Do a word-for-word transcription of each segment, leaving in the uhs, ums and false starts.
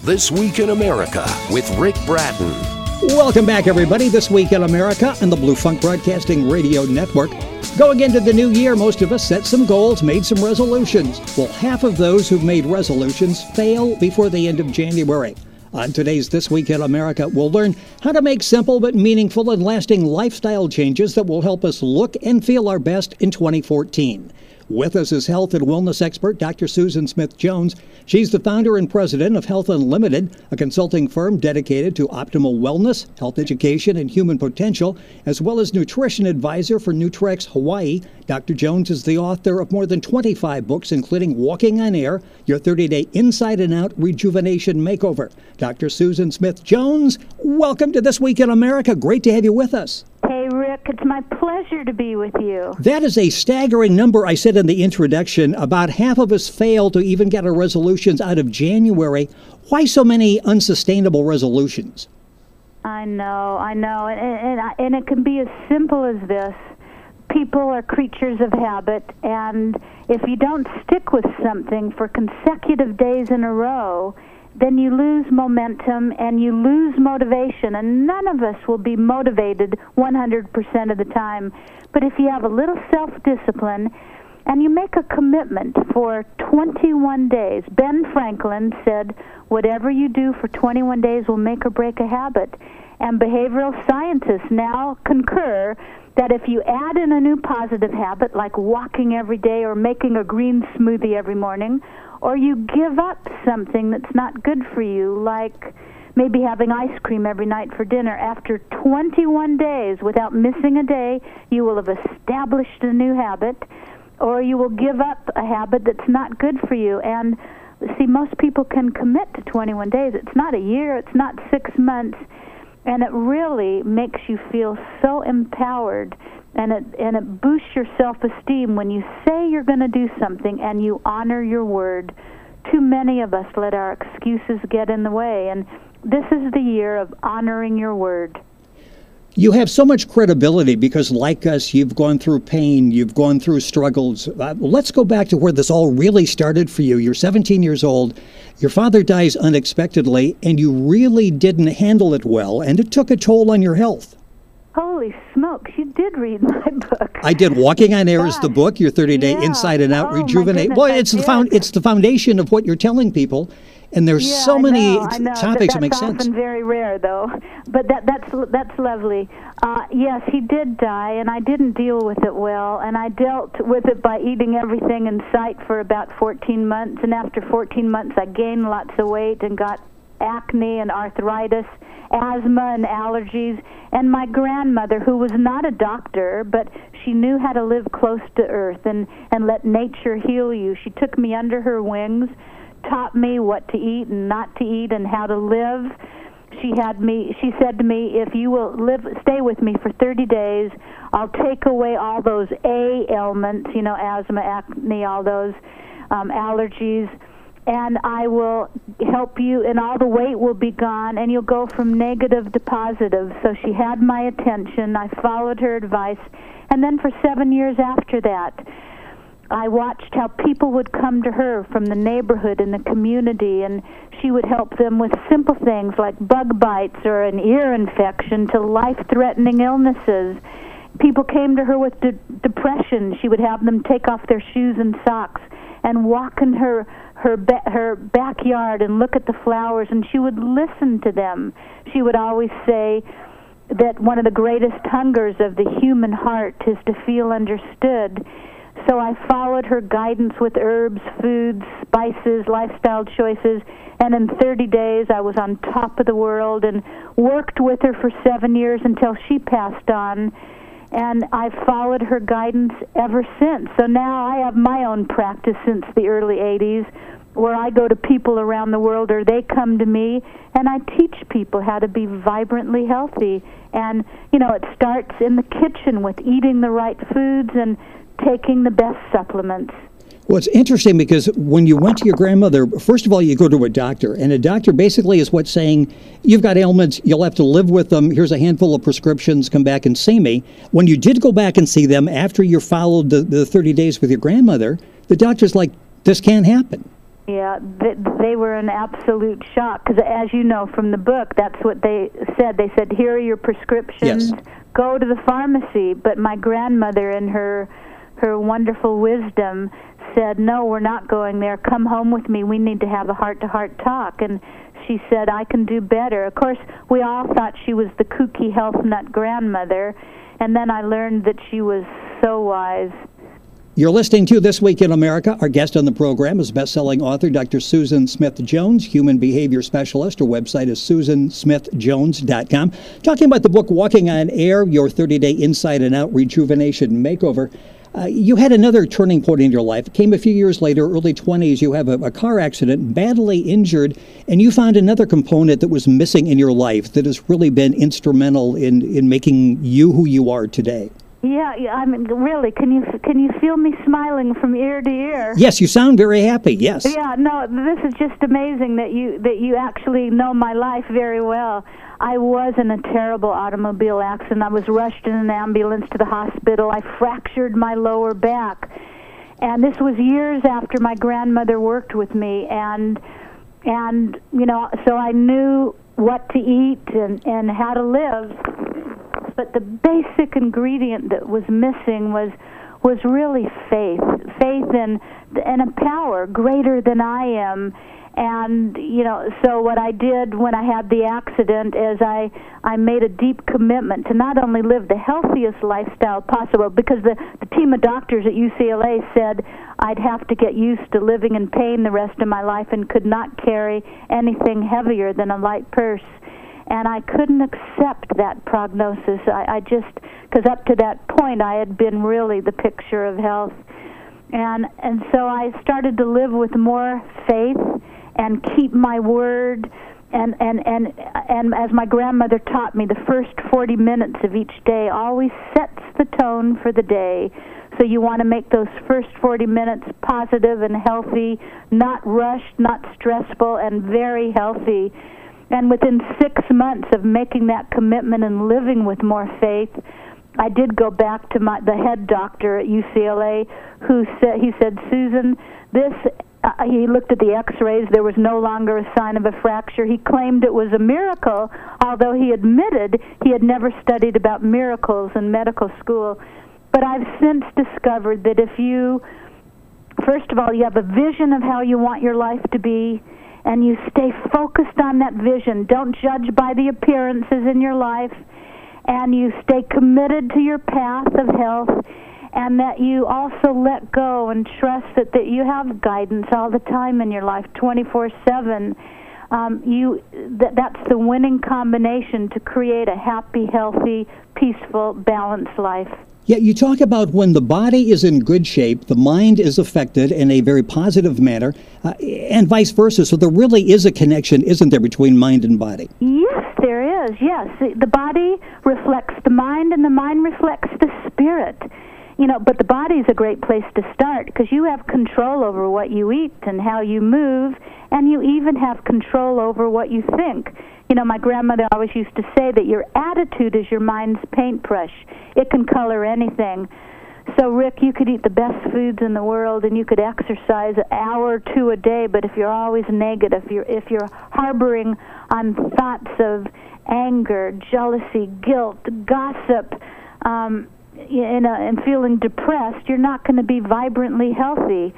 This Week in America with Rick Bratton. Welcome back, everybody. This Week in America on the Blue Funk Broadcasting Radio Network. Going into the new year, most of us set some goals, made some resolutions. Well, half of those who've made resolutions fail before the end of January. On today's This Week in America, we'll learn how to make simple but meaningful and lasting lifestyle changes that will help us look and feel our best in twenty fourteen. With us is health and wellness expert Doctor Susan Smith-Jones. She's the founder and president of Health Unlimited, a consulting firm dedicated to optimal wellness, health education, and human potential, as well as nutrition advisor for Nutrex Hawaii. Doctor Jones is the author of more than twenty-five books, including Walking on Air, your thirty-day Inside and Out Rejuvenation Makeover. Doctor Susan Smith-Jones, welcome to This Week in America. Great to have you with us. Hey, Rick, it's my pleasure to be with you. That is a staggering number. I said in the introduction, about half of us fail to even get our resolutions out of January. Why so many unsustainable resolutions? I know, I know, and, and, and it can be as simple as this. People are creatures of habit, and if you don't stick with something for consecutive days in a row, then you lose momentum and you lose motivation, and none of us will be motivated one hundred percent of the time. But if you have a little self-discipline and you make a commitment for twenty-one days, Ben Franklin said, whatever you do for twenty-one days will make or break a habit. And behavioral scientists now concur that if you add in a new positive habit, like walking every day or making a green smoothie every morning, or you give up something that's not good for you, like maybe having ice cream every night for dinner, after twenty-one days without missing a day, you will have established a new habit, or you will give up a habit that's not good for you. And see, most people can commit to twenty-one days. It's not a year, it's not six months. And it really makes you feel so empowered, and it and it boosts your self-esteem when you say you're going to do something and you honor your word. Too many of us let our excuses get in the way, and this is the year of honoring your word. You have so much credibility because, like us, you've gone through pain, you've gone through struggles. Uh, let's go back to where this all really started for you. You're seventeen years old, your father dies unexpectedly, and you really didn't handle it well, and it took a toll on your health. Holy smokes, you did read my book. I did. Walking on Air Gosh. is the book, your thirty-day Yeah. Inside and Out Oh, my Rejuvenate. goodness, Well, I it's the, did. found, it's the foundation of what you're telling people, and there's Yeah, so I many know, I know. topics that That's make often sense. very rare, though. But that, that's that's lovely. Uh, yes, he did die, and I didn't deal with it well. And I dealt with it by eating everything in sight for about fourteen months. And after fourteen months, I gained lots of weight and got acne and arthritis, asthma and allergies. And my grandmother, who was not a doctor, but she knew how to live close to earth and, and let nature heal you. She took me under her wings, taught me what to eat and not to eat and how to live. She had me, she said to me, if you will live, stay with me for thirty days, I'll take away all those A ailments, you know, asthma, acne, all those um, allergies, and I will help you, and all the weight will be gone, and you'll go from negative to positive. So she had my attention. I followed her advice. And then for seven years after that, I watched how people would come to her from the neighborhood and the community, and she would help them with simple things like bug bites or an ear infection to life-threatening illnesses. People came to her with de- depression. She would have them take off their shoes and socks and walk in her her ba- her backyard and look at the flowers, and she would listen to them. She would always say that one of the greatest hungers of the human heart is to feel understood. So I followed her guidance with herbs, foods, spices, lifestyle choices, and in thirty days I was on top of the world and worked with her for seven years until she passed on. And I've followed her guidance ever since. So now I have my own practice since the early eighties, where I go to people around the world or they come to me, and I teach people how to be vibrantly healthy. And, you know, it starts in the kitchen with eating the right foods and taking the best supplements. Well, it's interesting because when you went to your grandmother, first of all, you go to a doctor, and a doctor basically is what's saying, you've got ailments, you'll have to live with them, here's a handful of prescriptions, come back and see me. When you did go back and see them after you followed the, the thirty days with your grandmother, the doctor's like, this can't happen. Yeah, they, they were in absolute shock because, as you know from the book, that's what they said. They said, here are your prescriptions. Yes. Go to the pharmacy. But my grandmother, in her her wonderful wisdom, said, no, we're not going there. Come home with me. We need to have a heart-to-heart talk. And she said, I can do better. Of course, we all thought she was the kooky health nut grandmother, and then I learned that she was so wise. You're listening to This Week in America. Our guest on the program is best-selling author Doctor Susan Smith-Jones, human behavior specialist. Her website is susan smith jones dot com. Talking about the book Walking on Air, your thirty-day inside and out rejuvenation makeover. Uh, you had another turning point in your life. It came a few years later, early twenties. You have a, a car accident, badly injured, and you found another component that was missing in your life that has really been instrumental in, in making you who you are today. Yeah, yeah, I mean, really, can you can you feel me smiling from ear to ear? Yes, you sound very happy. Yes. Yeah, no, this is just amazing that you that you actually know my life very well. I was in a terrible automobile accident. I was rushed in an ambulance to the hospital. I fractured my lower back, and this was years after my grandmother worked with me, and and you know, so I knew what to eat and and how to live. But the basic ingredient that was missing was was really faith, faith in in a power greater than I am. And you know, so what I did when I had the accident is I I made a deep commitment to not only live the healthiest lifestyle possible, because the, the team of doctors at U C L A said I'd have to get used to living in pain the rest of my life and could not carry anything heavier than a light purse. And I couldn't accept that prognosis. I, I just, because up to that point I had been really the picture of health. And and so I started to live with more faith and keep my word. And, and, and, and as my grandmother taught me, the first forty minutes of each day always sets the tone for the day. So you want to make those first forty minutes positive and healthy, not rushed, not stressful, and very healthy. And within six months of making that commitment and living with more faith, I did go back to my the head doctor at U C L A, who said he said, Susan, this. Uh, he looked at the X-rays. There was no longer a sign of a fracture. He claimed it was a miracle, although he admitted he had never studied about miracles in medical school. But I've since discovered that if you, first of all, you have a vision of how you want your life to be, and you stay focused on that vision. Don't judge by the appearances in your life, and you stay committed to your path of health, and that you also let go and trust that, that you have guidance all the time in your life, twenty-four seven. Um, you that, that's the winning combination to create a happy, healthy, peaceful, balanced life. Yeah, you talk about when the body is in good shape, the mind is affected in a very positive manner, uh, and vice versa. So there really is a connection, isn't there, between mind and body? Yes, there is, yes. The body reflects the mind, and the mind reflects the spirit. You know, but the body is a great place to start because you have control over what you eat and how you move, and you even have control over what you think. You know, my grandmother always used to say that your attitude is your mind's paintbrush. It can color anything. So, Rick, you could eat the best foods in the world, and you could exercise an hour or two a day, but if you're always negative, if you're, if you're harboring on thoughts of anger, jealousy, guilt, gossip, um, you know, and feeling depressed, you're not going to be vibrantly healthy.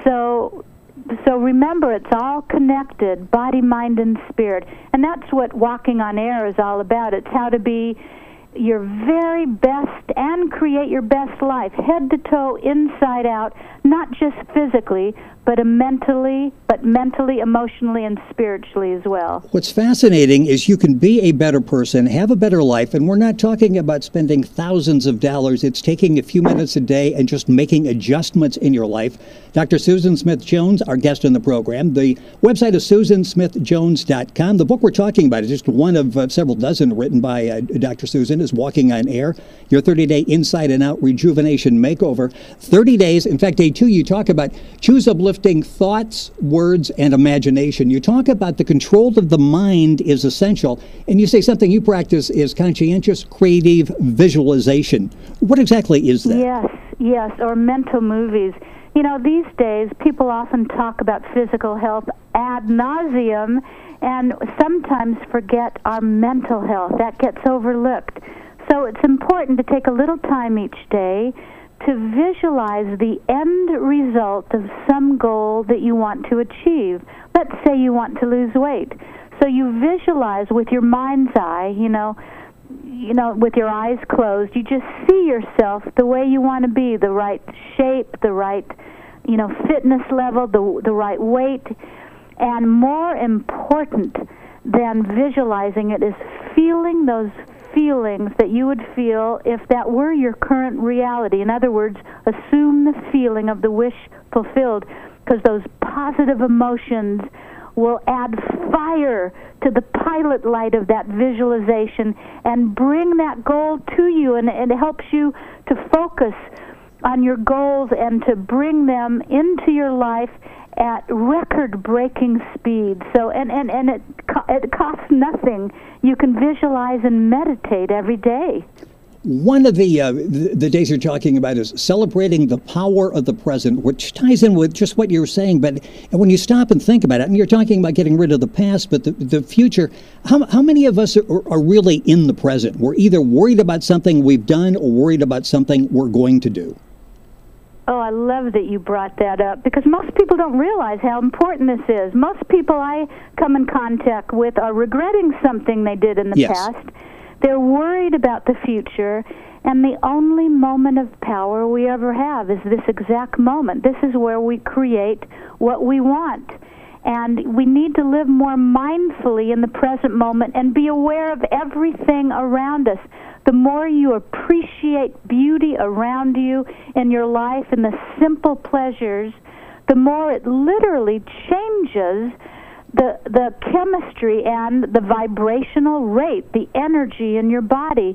So, so remember, it's all connected, body, mind, and spirit. And that's what Walking on Air is all about. It's how to be your very best and create your best life, head to toe, inside out, not just physically, but mentally, but mentally, emotionally, and spiritually as well. What's fascinating is you can be a better person, have a better life, and we're not talking about spending thousands of dollars. It's taking a few minutes a day and just making adjustments in your life. Doctor Susan Smith-Jones, our guest on the program. The website is susan smith jones dot com. The book we're talking about is just one of uh, several dozen written by uh, Doctor Susan, is Walking on Air, your thirty-day inside and out rejuvenation makeover. thirty days. In fact, day two, you talk about choose uplifting thoughts, words, and imagination. You talk about the control of the mind is essential, and you say something you practice is conscientious creative visualization. What exactly is that? Yes, yes, or mental movies. you know, these days people often talk about physical health ad nauseum and sometimes forget our mental health. That gets overlooked. So it's important to take a little time each day to visualize the end result of some goal that you want to achieve. Let's say you want to lose weight. So you visualize with your mind's eye, you know, you know, with your eyes closed, you just see yourself the way you want to be, the right shape, the right, you know, fitness level, the the right weight. And more important than visualizing it is feeling those feelings that you would feel if that were your current reality. In other words, assume the feeling of the wish fulfilled, because those positive emotions will add fire to the pilot light of that visualization and bring that goal to you, and it helps you to focus on your goals and to bring them into your life at record-breaking speed. So, and, and, and it, it costs nothing. You can visualize and meditate every day. One of the, uh, the the days you're talking about is celebrating the power of the present, which ties in with just what you were saying. But when you stop and think about it, and you're talking about getting rid of the past, but the, the future, how, how many of us are, are really in the present? We're either worried about something we've done or worried about something we're going to do. Oh, I love that you brought that up, because most people don't realize how important this is. Most people I come in contact with are regretting something they did in the yes. past. They're worried about the future, and the only moment of power we ever have is this exact moment. This is where we create what we want. And we need to live more mindfully in the present moment and be aware of everything around us. The more you appreciate beauty around you in your life and the simple pleasures, the more it literally changes the the chemistry and the vibrational rate, the energy in your body.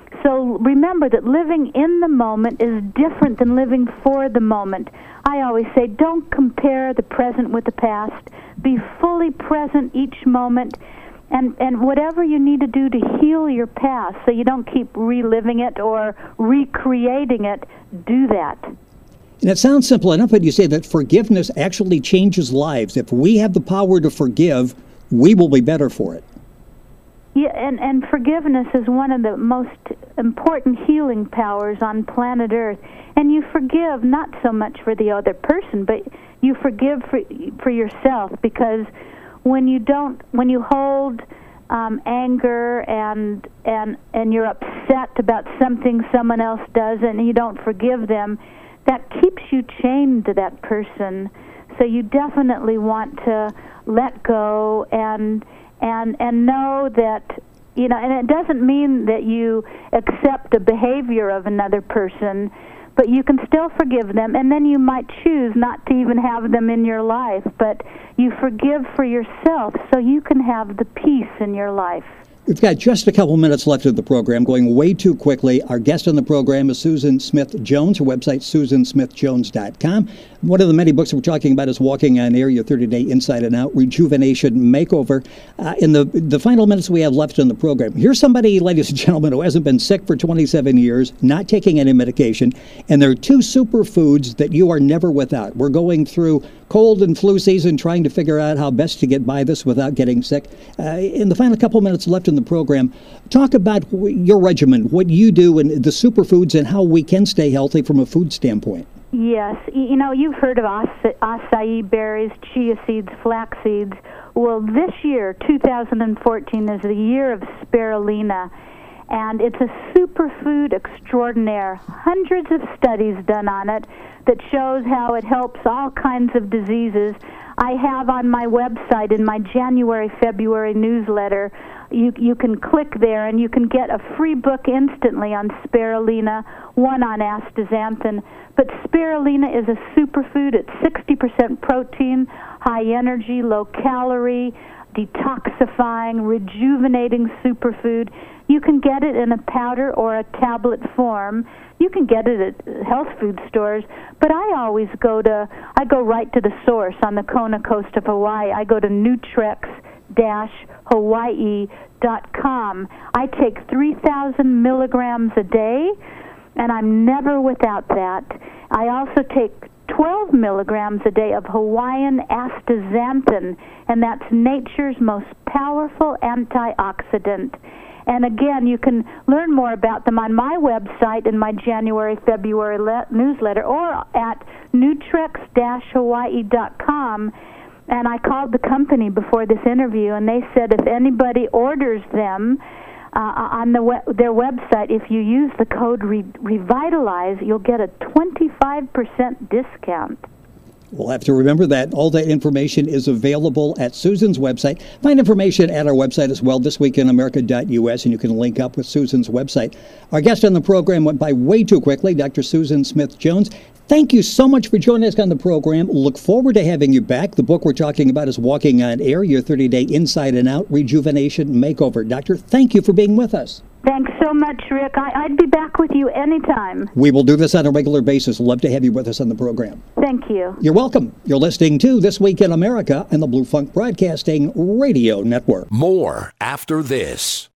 So remember that living in the moment is different than living for the moment. I always say, don't compare the present with the past. Be fully present each moment, and, and whatever you need to do to heal your past so you don't keep reliving it or recreating it, do that. And it sounds simple enough, but you say that forgiveness actually changes lives. If we have the power to forgive, we will be better for it. Yeah, and, and forgiveness is one of the most important healing powers on planet Earth. And you forgive not so much for the other person, but you forgive for for yourself, because when you don't, when you hold um, anger and and and you're upset about something someone else does and you don't forgive them, that keeps you chained to that person. So you definitely want to let go and and and know that, you know, and it doesn't mean that you accept the behavior of another person, but you can still forgive them, and then you might choose not to even have them in your life, but you forgive for yourself so you can have the peace in your life. We've got just a couple minutes left of the program, going way too quickly. Our guest on the program is Susan Smith Jones. Her website, susan smith jones dot com. One of the many books we're talking about is Walking on Air, Your thirty-day Inside and Out Rejuvenation Makeover. Uh, in the the final minutes we have left in the program, here's somebody, ladies and gentlemen, who hasn't been sick for twenty-seven years, not taking any medication, and there are two superfoods that you are never without. We're going through cold and flu season, trying to figure out how best to get by this without getting sick. Uh, in the final couple minutes left in the program, talk about your regimen, what you do, and the superfoods, and how we can stay healthy from a food standpoint. Yes. You know, you've heard of aca- acai berries, chia seeds, flax seeds. Well, this year, two thousand fourteen, is the year of spirulina, and it's a superfood extraordinaire. Hundreds of studies done on it that shows how it helps all kinds of diseases. I have on my website, in my January, February newsletter, you you can click there and you can get a free book instantly on spirulina, one on astaxanthin. But spirulina is a superfood. It's sixty percent protein, high energy, low calorie, detoxifying, rejuvenating superfood. You can get it in a powder or a tablet form. You can get it at health food stores, but I always go to, I go right to the source on the Kona coast of Hawaii. I go to Nutrex Hawaii dot com. I take three thousand milligrams a day, and I'm never without that. I also take twelve milligrams a day of Hawaiian astaxanthin, and that's nature's most powerful antioxidant. And again, you can learn more about them on my website in my January, February le- newsletter, or at nutrex dash hawaii dot com. And I called the company before this interview, and they said if anybody orders them uh, on the we- their website, if you use the code Re- Revitalize, you'll get a twenty-five percent discount. We'll have to remember that. All that information is available at Susan's website. Find information at our website as well, this week in america dot u s, and you can link up with Susan's website. Our guest on the program went by way too quickly, Doctor Susan Smith-Jones. Thank you so much for joining us on the program. Look forward to having you back. The book we're talking about is Walking on Air, your thirty-day Inside and Out Rejuvenation Makeover. Doctor, thank you for being with us. Thanks so much, Rick. I, I'd be back with you anytime. We will do this on a regular basis. Love to have you with us on the program. Thank you. You're welcome. You're listening to This Week in America and the Blue Funk Broadcasting Radio Network. More after this.